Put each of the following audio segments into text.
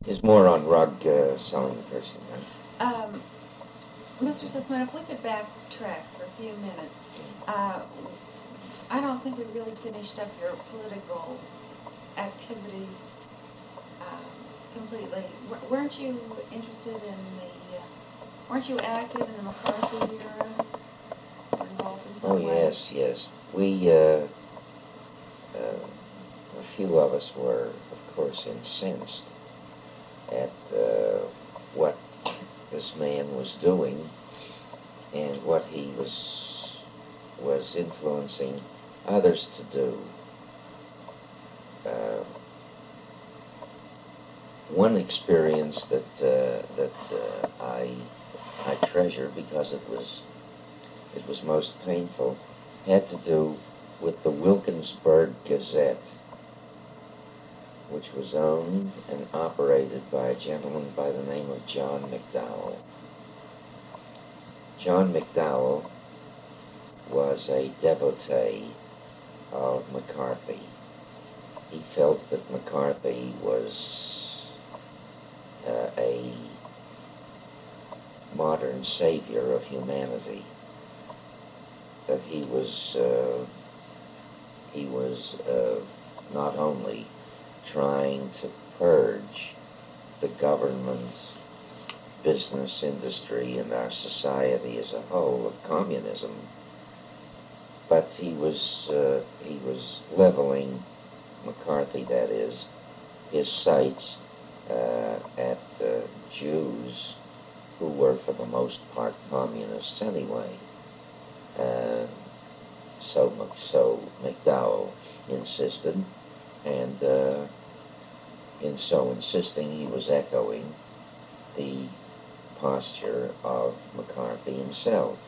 is more on rug sewing person, right? Mr. Sussman, if we could backtrack for a few minutes. I don't think we really finished up your political activities completely. Weren't you interested in weren't you active in the McCarthy era? Or involved in some way? Yes. We, a few of us were, of course, incensed at what this man was doing and what he was influencing others to do. One experience that I treasure because it was most painful had to do with the Wilkinsburg Gazette, which was owned and operated by a gentleman by the name of John McDowell. John McDowell was a devotee of McCarthy. He felt that McCarthy was a modern savior of humanity, that he was not only trying to purge the government, business, industry, and our society as a whole of communism, but he was leveling, McCarthy that is, his sights at Jews who were for the most part communists anyway. So McDowell insisted, and in so insisting he was echoing the posture of McCarthy himself.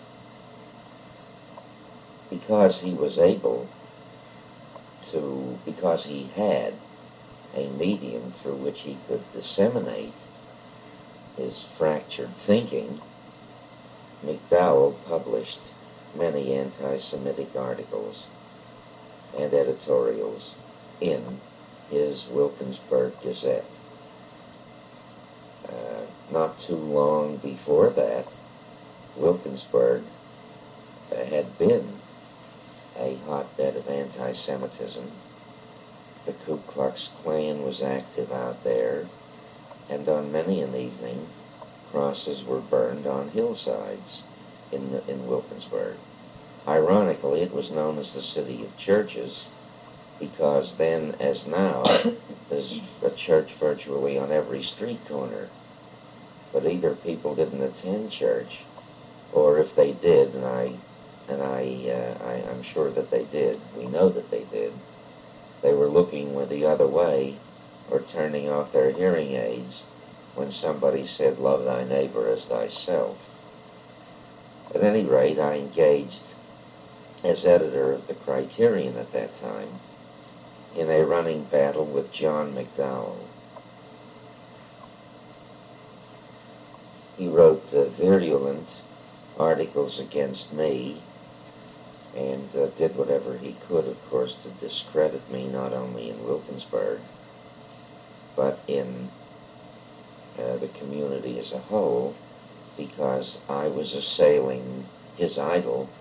Because he was able to, because he had a medium through which he could disseminate his fractured thinking, McDowell published many anti-Semitic articles and editorials in his Wilkinsburg Gazette. Not too long before that, Wilkinsburg had been a hotbed of anti-Semitism. The Ku Klux Klan was active out there, and on many an evening, crosses were burned on hillsides in Wilkinsburg. Ironically, it was known as the City of Churches, because then, as now, there's a church virtually on every street corner. But either people didn't attend church, or if they did, I'm sure that they did, we know that they did, they were looking the other way or turning off their hearing aids when somebody said, "Love thy neighbor as thyself." At any rate, I engaged as editor of the Criterion at that time in a running battle with John McDowell. He wrote virulent articles against me and did whatever he could, of course, to discredit me, not only in Wilkinsburg, but in the community as a whole, because I was assailing his idol,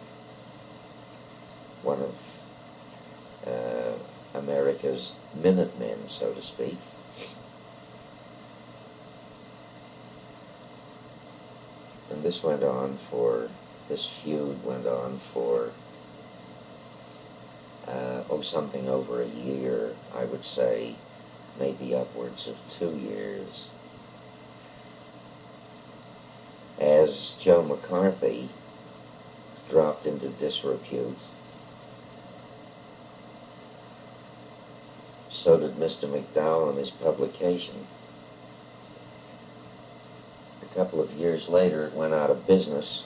one of America's Minutemen, so to speak. And this feud went on for, something over a year, I would say, maybe upwards of 2 years. As Joe McCarthy dropped into disrepute, so did Mr. McDowell and his publication. A couple of years later, it went out of business,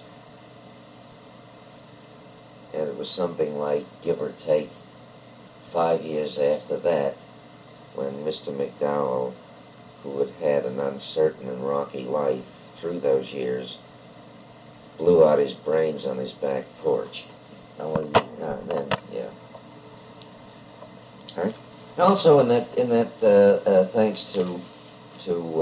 and it was something like, give or take, 5 years after that, when Mr. McDowell, who had had an uncertain and rocky life through those years, blew out his brains on his back porch. Yeah. All right. Also, in that, thanks to to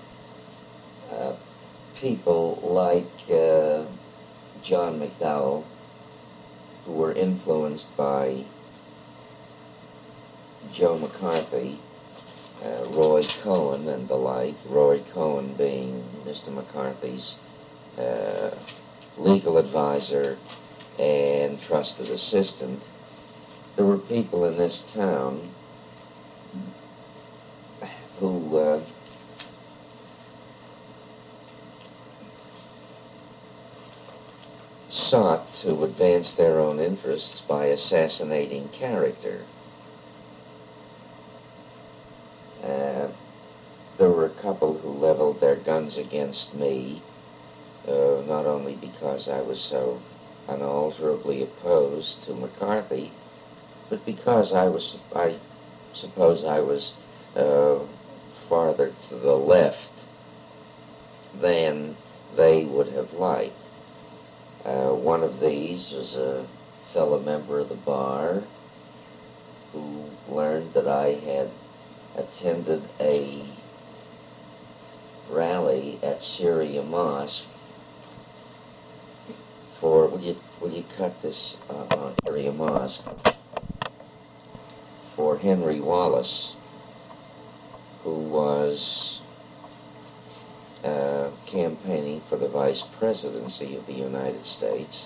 people like John McDowell, who were influenced by Joe McCarthy, Roy Cohn, and the like. Roy Cohn being Mr. McCarthy's legal advisor and trusted assistant. There were people in this town who sought to advance their own interests by assassinating character. There were a couple who leveled their guns against me, not only because I was so unalterably opposed to McCarthy, but because I suppose I was farther to the left than they would have liked. One of these was a fellow member of the bar who learned that I had attended a rally at Syria Mosque for, will you cut this on Syria Mosque, for Henry Wallace, who was campaigning for the vice presidency of the United States.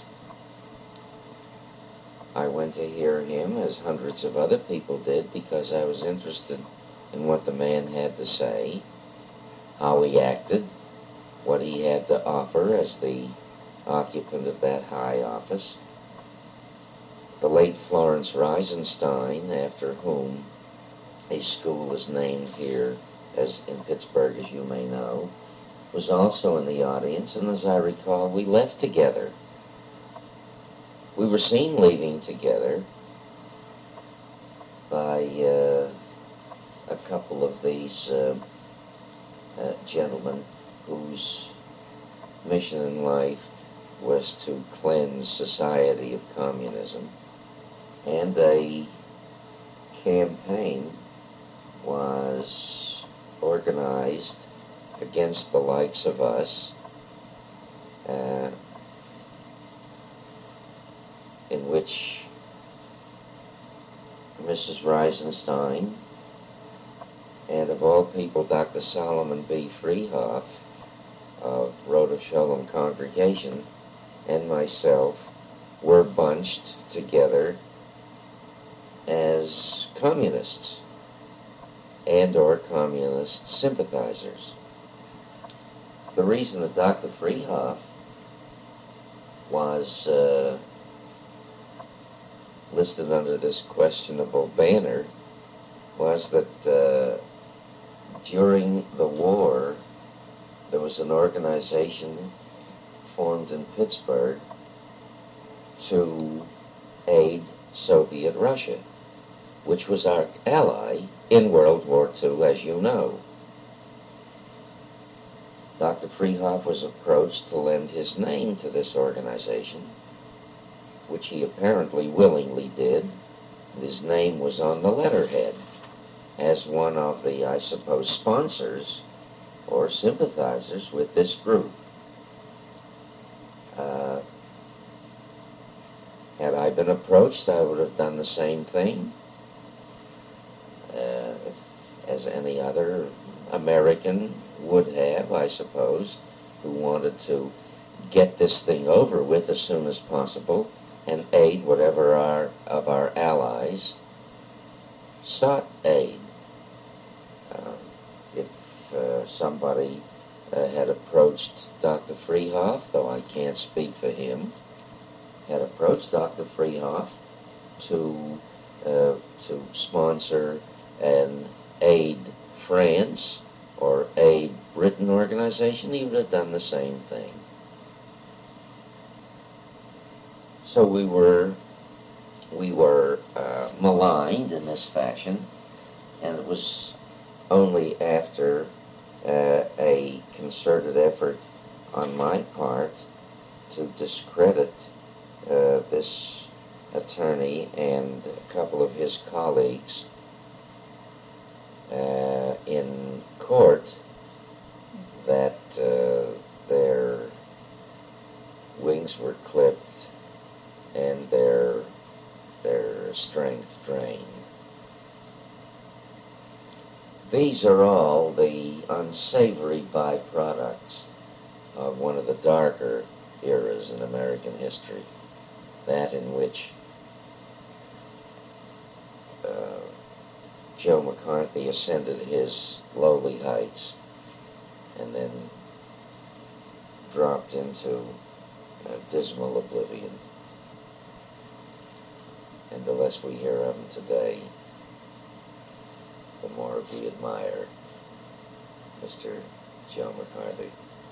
I went to hear him, as hundreds of other people did, because I was interested in what the man had to say, how he acted, what he had to offer as the occupant of that high office. The late Florence Reisenstein, after whom a school is named here as in Pittsburgh, as you may know, was also in the audience, and as I recall, we left together. We were seen leaving together by a couple of these gentlemen whose mission in life was to cleanse society of communism. And a campaign was organized against the likes of us, in which Mrs. Reisenstein and, of all people, Dr. Solomon B. Freehoff of Road of Shalom Congregation and myself were bunched together as communists and or communist sympathizers. The reason that Dr. Freehoff was listed under this questionable banner was that during the war there was an organization formed in Pittsburgh to aid Soviet Russia, which was our ally in World War II, as you know. Dr. Freehoff was approached to lend his name to this organization, which he apparently willingly did. His name was on the letterhead as one of the, I suppose, sponsors or sympathizers with this group. Had I been approached, I would have done the same thing as any other American would have, I suppose, who wanted to get this thing over with as soon as possible and aid whatever of our allies sought aid. If somebody had approached Dr. Freehoff, though I can't speak for him, had approached Dr. Freehoff to sponsor and aid France or aid Britain organization, he would have done the same thing. So we were maligned in this fashion, and it was only after a concerted effort on my part to discredit this attorney and a couple of his colleagues in court strength drained. These are all the unsavory byproducts of one of the darker eras in American history, that in which Joe McCarthy ascended his lowly heights and then dropped into dismal oblivion. And the less we hear of him today, the more we admire Mr. Joe McCarthy.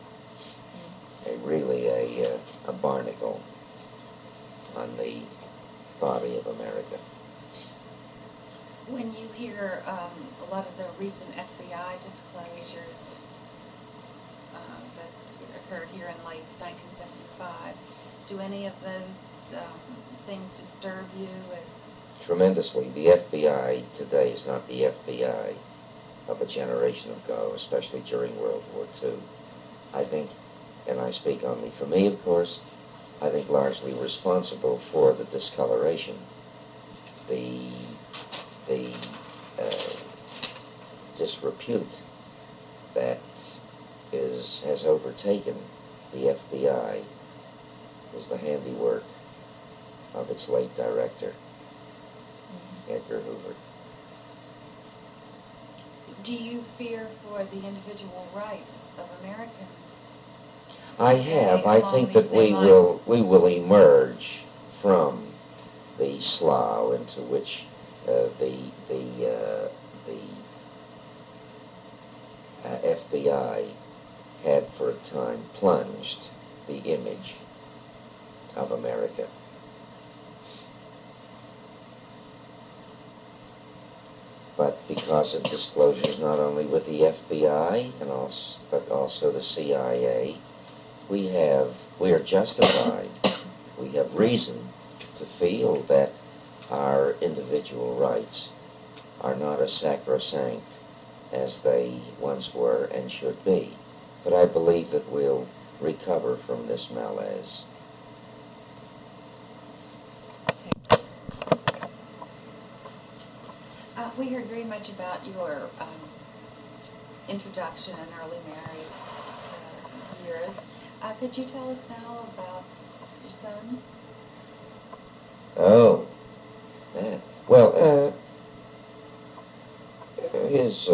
Really a barnacle on the body of America. When you hear a lot of the recent FBI disclosures that occurred here in late 1975, do any of those things disturb you as... Tremendously. The FBI today is not the FBI of a generation ago, especially during World War II. I think, and I speak only for me, of course, I think largely responsible for the discoloration, the disrepute that has overtaken the FBI is the handiwork of its late director, Edgar Hoover. Do you fear for the individual rights of Americans? I have. I think that we will emerge from the slough into which the FBI had for a time plunged the image of America. But because of disclosures not only with the FBI but also the CIA, we are justified, we have reason to feel that our individual rights are not as sacrosanct as they once were and should be. But I believe that we'll recover from this malaise. We heard very much about your introduction and early married years. Could you tell us now about your son? Oh, that. Well, his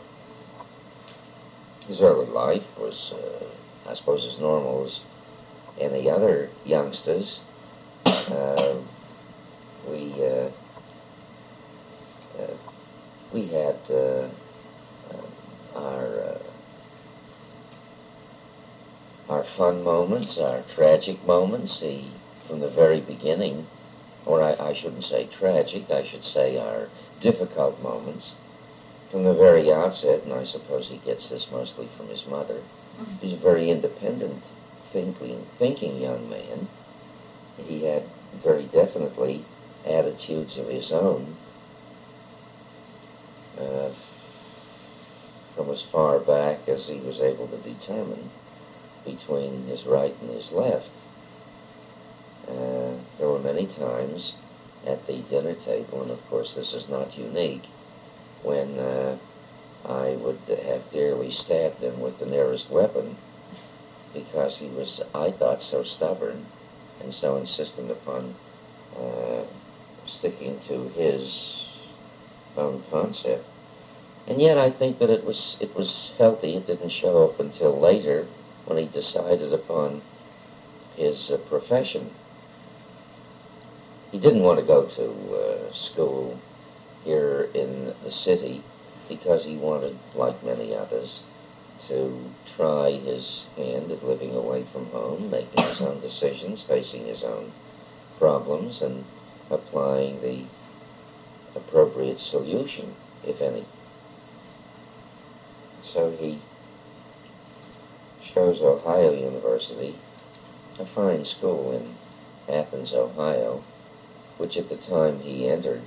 early life was, I suppose, as normal as any other youngsters. We had our fun moments, our tragic moments. From the very beginning, or I shouldn't say tragic, I should say our difficult moments. From the very outset, and I suppose he gets this mostly from his mother, he's a very independent, thinking young man. He had very definitely attitudes of his own from as far back as he was able to determine between his right and his left. There were many times at the dinner table, and of course this is not unique, when I would have dearly stabbed him with the nearest weapon because he was, I thought, so stubborn and so insistent upon sticking to his own concept. And yet I think that it was healthy. It didn't show up until later when he decided upon his profession. He didn't want to go to school here in the city because he wanted, like many others, to try his hand at living away from home, making his own decisions, facing his own problems, and applying the appropriate solution, if any. So he chose Ohio University, a fine school in Athens, Ohio, which at the time he entered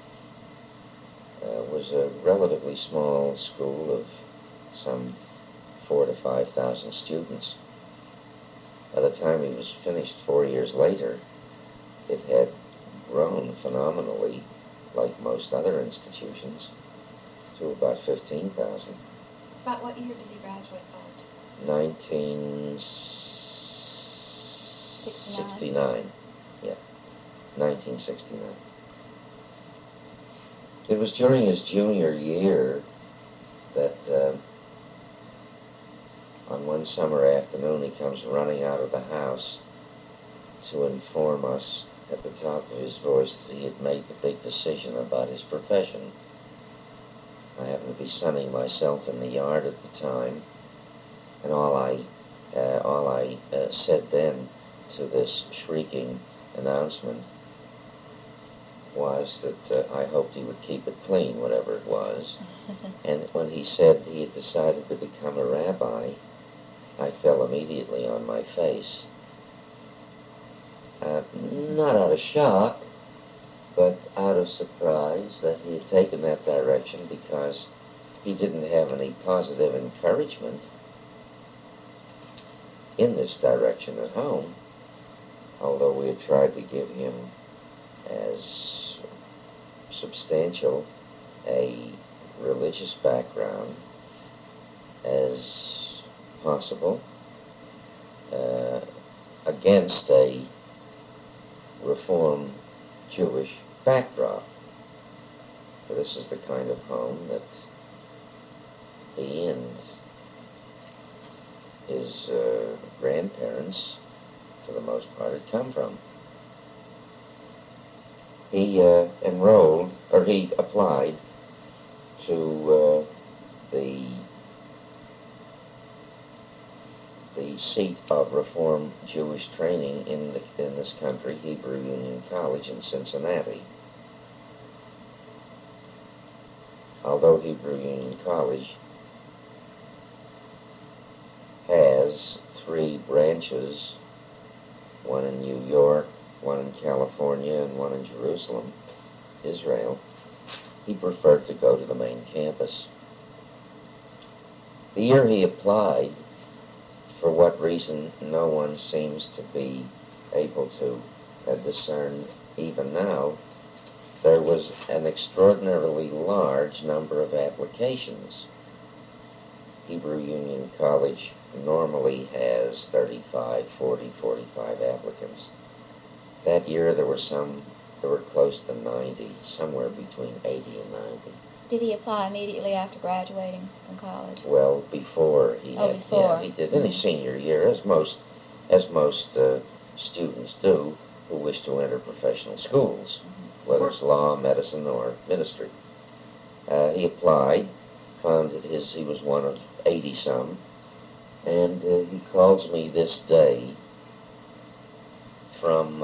was a relatively small school of some 4,000 to 5,000 students. By the time he was 4 years later, it had grown phenomenally like most other institutions, to about 15,000. About what year did he graduate college? 1969. Yeah, 1969. It was during his junior year that on one summer afternoon he comes running out of the house to inform us at the top of his voice that he had made the big decision about his profession. I happened to be sunning myself in the yard at the time, and all I said then to this shrieking announcement was that I hoped he would keep it clean, whatever it was. And when he said he had decided to become a rabbi, I fell immediately on my face. Not out of shock, but out of surprise that he had taken that direction, because he didn't have any positive encouragement in this direction at home, although we had tried to give him as substantial a religious background as possible, against a Reform Jewish backdrop. For this is the kind of home that he and his grandparents, for the most part, had come from. He he applied to the seat of Reform Jewish training in this country, Hebrew Union College in Cincinnati. Although Hebrew Union College has 3 branches, one in New York, one in California, and one in Jerusalem, Israel, he preferred to go to the main campus. The year he applied, for what reason no one seems to be able to discern even now, there was an extraordinarily large number of applications. Hebrew Union College normally has 35, 40, 45 applicants. That year there were close to 90, somewhere between 80 and 90. Did he apply immediately after graduating from college? Well, before he had, before. Yeah, he did in his senior year, as most students do who wish to enter professional schools, whether it's law, medicine, or ministry. He applied, found that he was one of 80-some, and he calls me this day from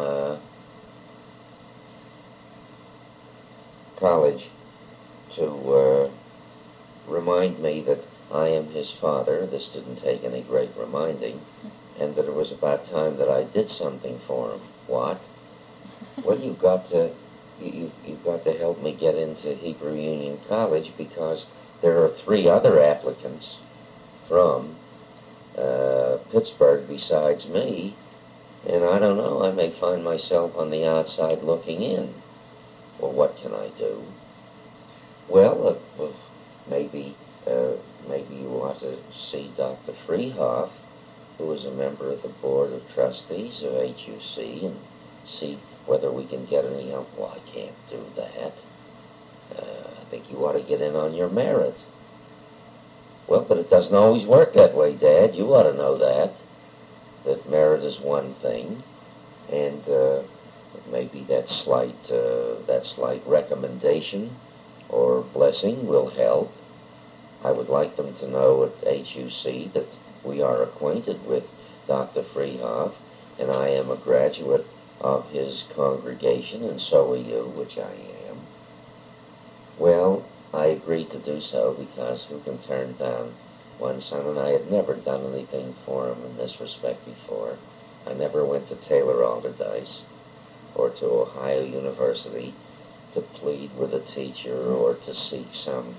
college to remind me that I am his father. This didn't take any great reminding, and that it was about time that I did something for him. What? Well, you've got to help me get into Hebrew Union College, because there are 3 other applicants from Pittsburgh besides me, and I don't know, I may find myself on the outside looking in. Well, what can I do? Well, maybe you ought to see Dr. Freehoff, who is a member of the Board of Trustees of HUC, and see whether we can get any help. Well, I can't do that. I think you ought to get in on your merit. Well, but it doesn't always work that way, Dad. You ought to know that merit is one thing, and maybe that slight recommendation or blessing will help. I would like them to know at HUC that we are acquainted with Dr. Freehoff, and I am a graduate of his congregation, and so are you, which I am. Well, I agreed to do so, because who can turn down one's son? And I had never done anything for him in this respect before. I never went to Taylor Alderdice or to Ohio University to plead with a teacher or to seek some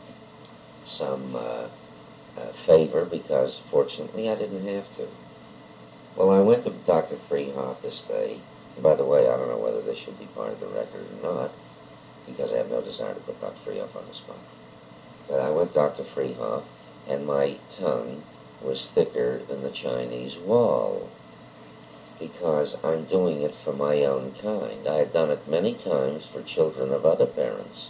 favor, because fortunately I didn't have to. Well, I went to Dr. Freehoff this day. And by the way, I don't know whether this should be part of the record or not, because I have no desire to put Dr. Freehoff on the spot. But I went Dr. Freehoff, and my tongue was thicker than the Chinese wall, because I'm doing it for my own kind. I had done it many times for children of other parents,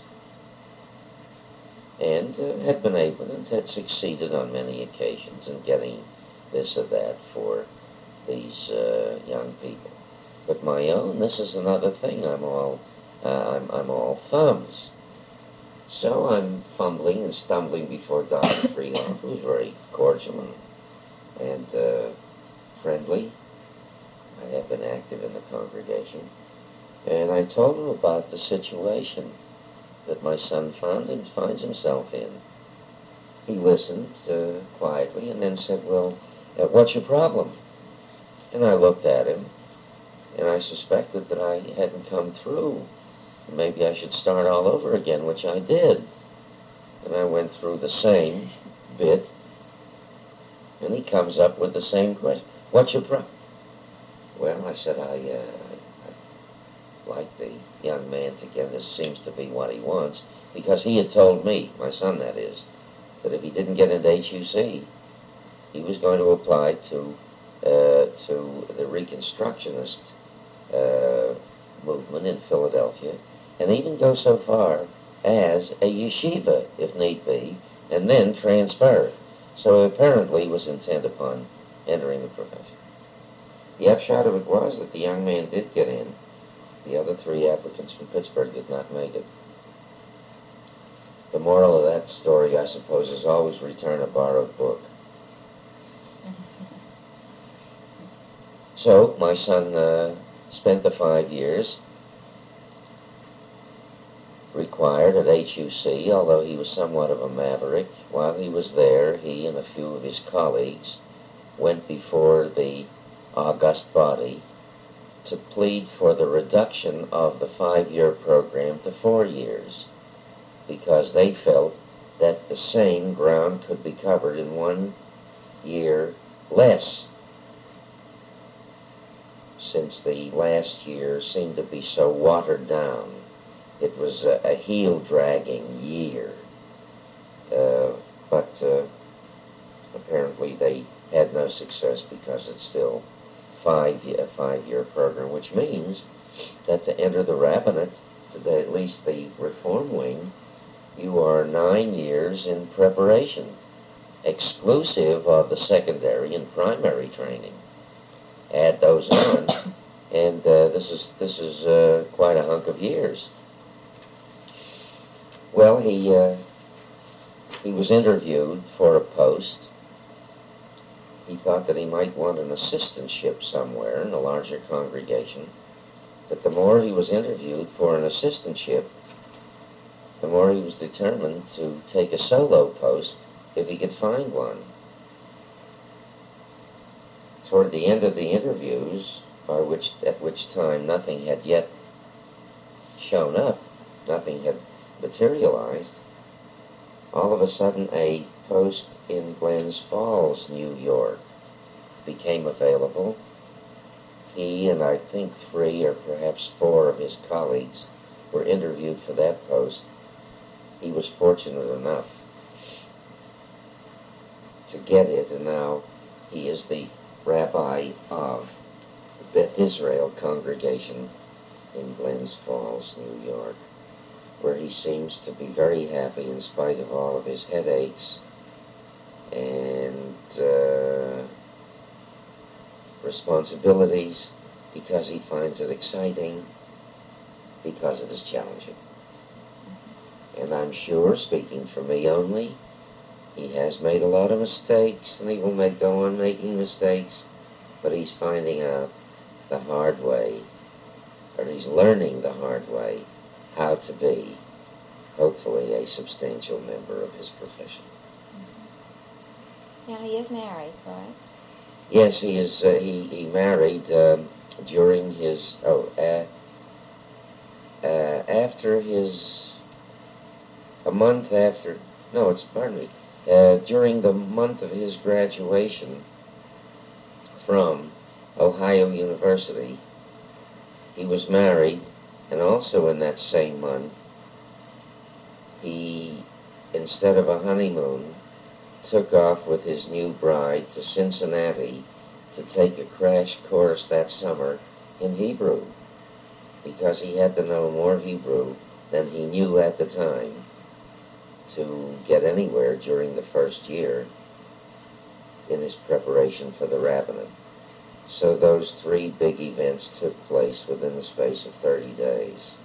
and had been able and had succeeded on many occasions in getting this or that for these young people. But my own, this is another thing. I'm all thumbs. So I'm fumbling and stumbling before Dr. Freehoff, who's very cordial and friendly. I have been active in the congregation. And I told him about the situation that my son finds himself in. He listened quietly and then said, well, what's your problem? And I looked at him, and I suspected that I hadn't come through. Maybe I should start all over again, which I did. And I went through the same bit, and he comes up with the same question. What's your problem? Well, I said, I'd like the young man to get, this seems to be what he wants, because he had told me, my son that is, that if he didn't get into HUC, he was going to apply to the Reconstructionist movement in Philadelphia, and even go so far as a yeshiva, if need be, and then transfer. So apparently he was intent upon entering the profession. The upshot of it was that the young man did get in. The other 3 applicants from Pittsburgh did not make it. The moral of that story, I suppose, is always return a borrowed book. So my son spent the 5 years required at HUC, although he was somewhat of a maverick. While he was there, he and a few of his colleagues went before the august body to plead for the reduction of the 5-year program to 4 years, because they felt that the same ground could be covered in 1 year less, since the last year seemed to be so watered down. It was a heel-dragging year, but apparently they had no success because it's still a 5-year program, which means that to enter the rabbinate, at least the reform wing, you are 9 years in preparation, exclusive of the secondary and primary training. Add those on, and this is quite a hunk of years. Well, he was interviewed for a post. He thought that he might want an assistantship somewhere in a larger congregation. But the more he was interviewed for an assistantship, the more he was determined to take a solo post if he could find one. Toward the end of the interviews, at which time nothing had yet shown up, nothing had materialized, all of a sudden a post in Glens Falls, New York, became available. He and I think 3 or perhaps 4 of his colleagues were interviewed for that post. He was fortunate enough to get it, and now he is the rabbi of the Beth Israel congregation in Glens Falls, New York, where he seems to be very happy in spite of all of his headaches and responsibilities, because he finds it exciting, because it is challenging. And I'm sure, speaking for me only, he has made a lot of mistakes, and he will go on making mistakes, but he's finding out the hard way, or he's learning the hard way, how to be, hopefully, a substantial member of his profession. Now he is married, right? Yes, he is. He married during his after his during the month of his graduation from Ohio University. He was married, and also in that same month he, instead of a honeymoon, took off with his new bride to Cincinnati to take a crash course that summer in Hebrew, because he had to know more Hebrew than he knew at the time to get anywhere during the first year in his preparation for the rabbinate. So those three big events took place within the space of 30 days.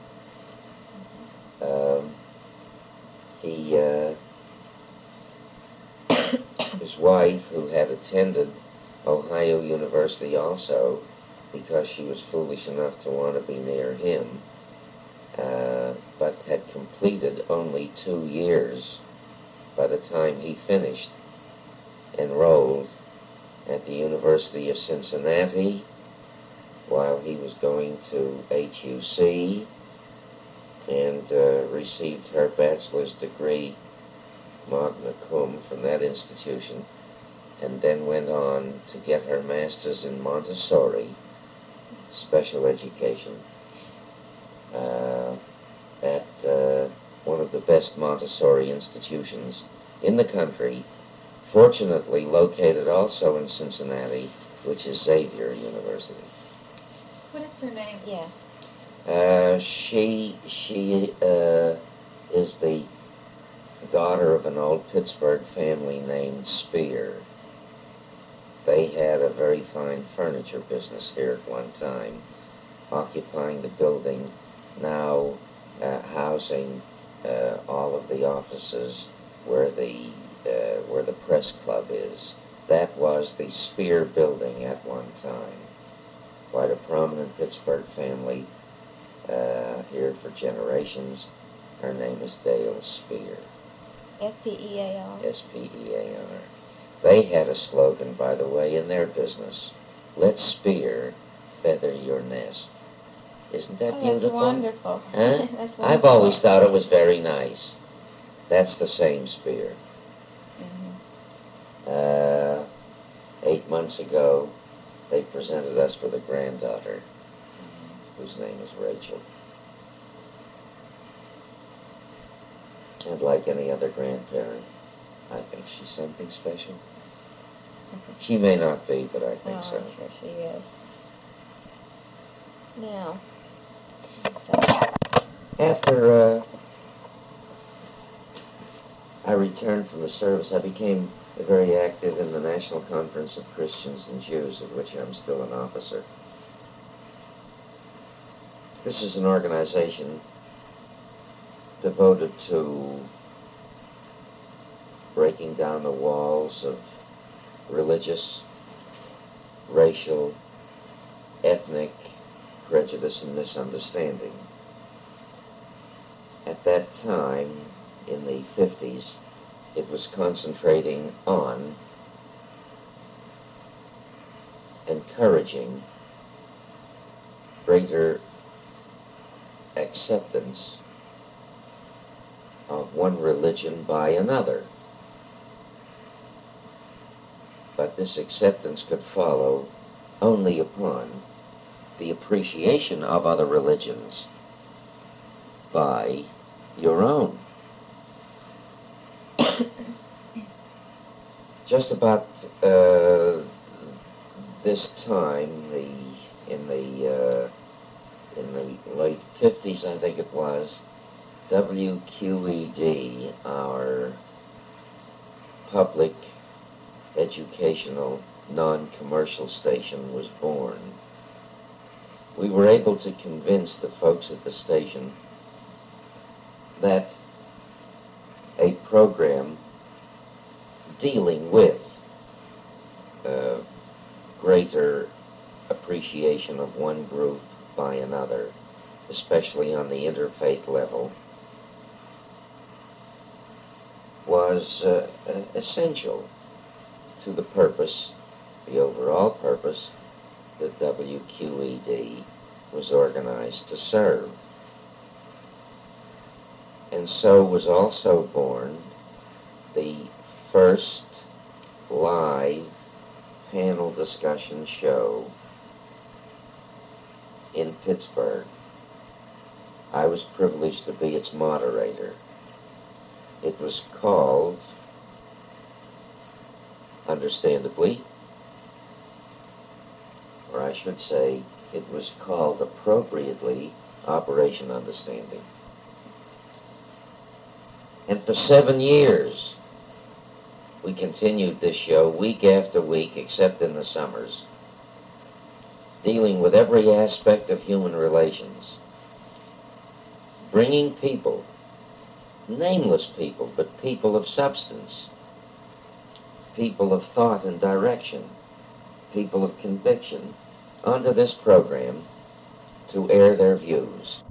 His wife, who had attended Ohio University also, because she was foolish enough to want to be near him, but had completed only 2 years by the time he finished, enrolled at the University of Cincinnati while he was going to HUC, and received her bachelor's degree magna cum from that institution, and then went on to get her master's in Montessori, special education, at one of the best Montessori institutions in the country, fortunately located also in Cincinnati, which is Xavier University. What is her name? Yes. She is the daughter of an old Pittsburgh family named Spear. They had a very fine furniture business here at one time, occupying the building now, housing all of the offices where the press club is. That was the Spear building at one time. Quite a prominent Pittsburgh family here for generations. Her name is Dale Spear. S-P-E-A-R. S-P-E-A-R. They had a slogan, by the way, in their business. Let Spear feather your nest. Isn't that beautiful? That's wonderful. Huh? That's wonderful. I've always thought it was very nice. That's the same Spear. Mm-hmm. 8 months ago, they presented us with a granddaughter whose name is Rachel. And like any other grandparent, I think she's something special. She may not be, but I think so. I'm sure she is. Now, after I returned from the service, I became very active in the National Conference of Christians and Jews, of which I'm still an officer. This is an organization devoted to breaking down the walls of religious, racial, ethnic prejudice and misunderstanding. At that time, in the 50s, it was concentrating on encouraging greater acceptance of one religion by another. But this acceptance could follow only upon the appreciation of other religions by your own. Just about this time, in the late 50s, I think it was, WQED, our public educational non-commercial station, was born. We were able to convince the folks at the station that a program dealing with greater appreciation of one group by another, especially on the interfaith level, was essential to the purpose, the overall purpose, that WQED was organized to serve. And so was also born the first live panel discussion show in Pittsburgh. I was privileged to be its moderator. it was called, understandably, or I should say, it was called appropriately Operation Understanding. And for 7 years, we continued this show week after week, except in the summers, dealing with every aspect of human relations, bringing people, nameless people, but people of substance, people of thought and direction, people of conviction, onto this program to air their views.